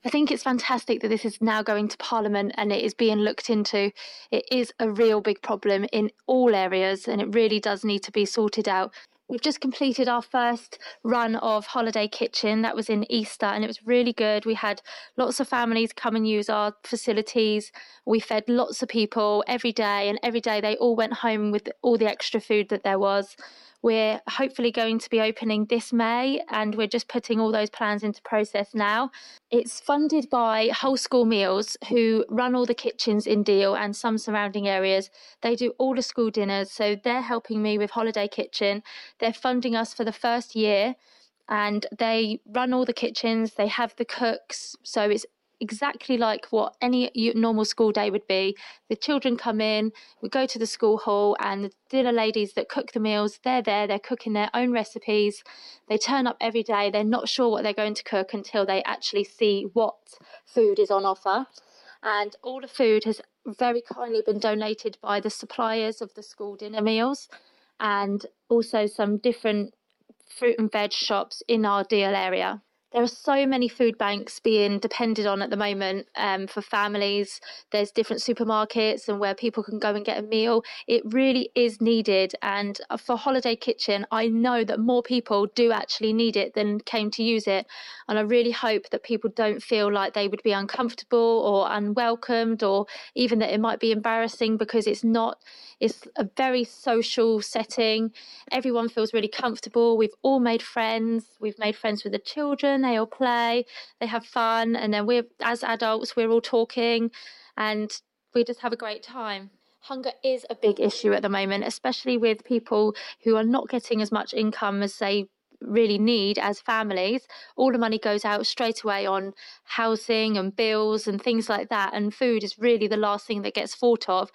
I think it's fantastic that this is now going to Parliament and it is being looked into. It is a real big problem in all areas and it really does need to be sorted out. We've just completed our first run of Holiday Kitchen. That was in Easter and it was really good. We had lots of families come and use our facilities. We fed lots of people every day, and every day they all went home with all the extra food that there was. We're hopefully going to be opening this May and we're just putting all those plans into process now. It's funded by Whole School Meals, who run all the kitchens in Deal and some surrounding areas. They do all the school dinners, so they're helping me with Holiday Kitchen. They're funding us for the first year and they run all the kitchens, they have the cooks, so it's exactly like what any normal school day would be. The children come in, we go to the school hall, and the dinner ladies that cook the meals, they're there, they're cooking their own recipes. They turn up every day, they're not sure what they're going to cook until they actually see what food is on offer. And all the food has very kindly been donated by the suppliers of the school dinner meals, and also some different fruit and veg shops in our Deal area. There are so many food banks being depended on at the moment for families. There's different supermarkets and where people can go and get a meal. It really is needed. And for Holiday Kitchen, I know that more people do actually need it than came to use it. And I really hope that people don't feel like they would be uncomfortable or unwelcomed, or even that it might be embarrassing, because it's not. It's a very social setting. Everyone feels really comfortable. We've all made friends. We've made friends with the children. They all play, they have fun, and then as adults, we're all talking and we just have a great time. Hunger is a big issue at the moment, especially with people who are not getting as much income as they really need as families. All the money goes out straight away on housing and bills and things like that, and food is really the last thing that gets thought of.